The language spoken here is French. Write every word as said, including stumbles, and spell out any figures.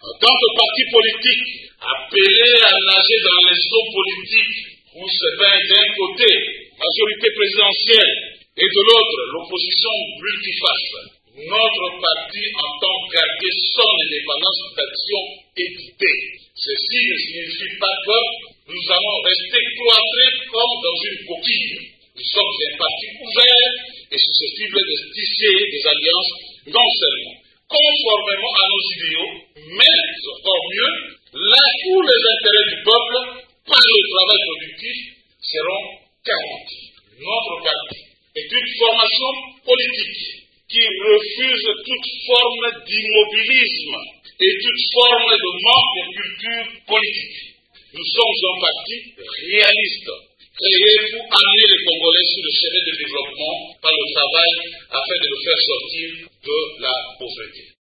Quant au parti politique, appelé à nager dans les eaux politiques où se baigne d'un côté majorité présidentielle et de l'autre l'opposition multiface, notre parti entend garder son indépendance d'action éditée. Ceci ne signifie pas que nous allons rester cloîtrés comme dans une coquille. Nous sommes un parti ouvert et susceptible de tisser des alliances non seulement conformément à nos idéaux, mais encore mieux, là où les intérêts du peuple, par le travail productif, seront garantis. Notre parti est une formation politique qui refuse toute forme d'immobilisme et toute forme de manque de culture politique. Nous sommes un parti réaliste, créé pour amener les Congolais sur le chemin de développement par le travail afin de le faire sortir de la pauvreté.